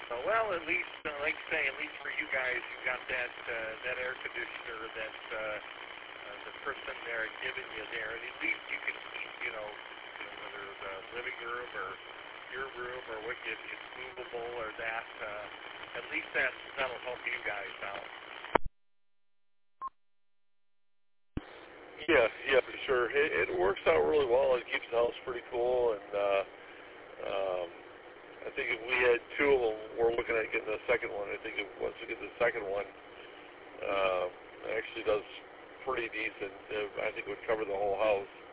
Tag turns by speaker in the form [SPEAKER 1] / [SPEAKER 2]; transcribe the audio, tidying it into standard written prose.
[SPEAKER 1] Well, at least, like I say, at least for you guys, you got that air conditioner that the person there had given you there, and at least you can keep, whether the living room or your room or what it's movable or that. At least that'll help you guys out.
[SPEAKER 2] Yeah, for sure. It works out really well. It keeps the house pretty cool, and I think if we had two of them, we're looking at getting the second one. I think once we get the second one, it actually does pretty decent. I think it would cover the whole house.